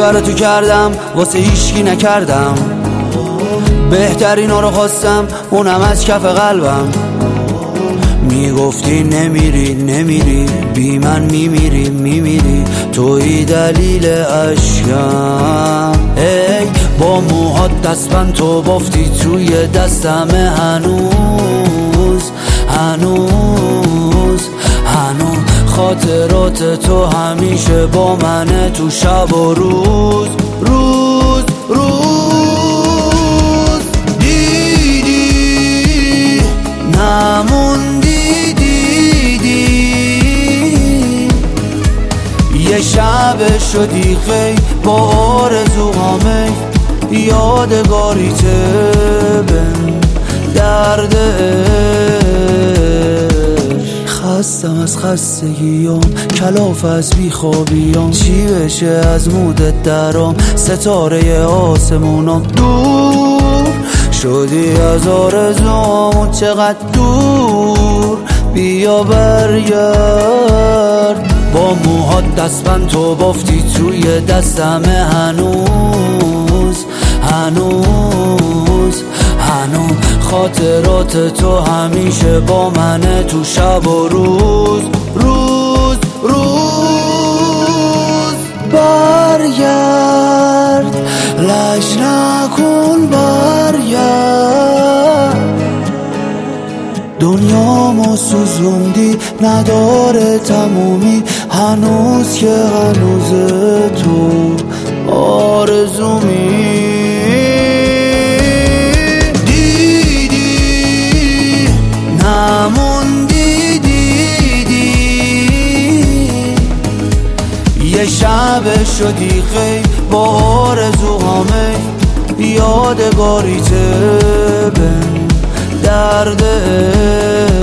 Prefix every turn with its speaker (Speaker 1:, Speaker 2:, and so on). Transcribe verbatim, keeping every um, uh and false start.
Speaker 1: کار تو کردم واسه هیچکی نکردم، بهترینا رو خواستم اونم از کف قلبم. میگفتی نمیری نمیری بی من میمیری میمیری، توی دلیل عشقم. ای با موهات دستبند تو بافتی توی دستم، هنوز هنوز هنوز خاطرات تو همیشه با منه، تو شب و روز روز روز. دیدی نموندی دیدی، یه شب شدی خی با آرزوهامه، یادگاریته بن درده. خستم از خستگیام، کلاف از بیخوابیام، چی بشه از مودت درام، ستاره آسمونام. دور شدی از آرزوام، چقدر دور، بیا برگرد. با موهات دستبند تو بافتی توی دستم، هنوز هنوز هنوز خاطرات تو همیشه با منه، تو شب و روز روز روز. برگرد لج نکن برگرد، دنیامو سوزوندی نداره تمومی، هنوز که هنوز تو آرزومی. دیدی نموندی دیدی، یه شب شدی خی با آرزوهامه، یادگاریته بن درده.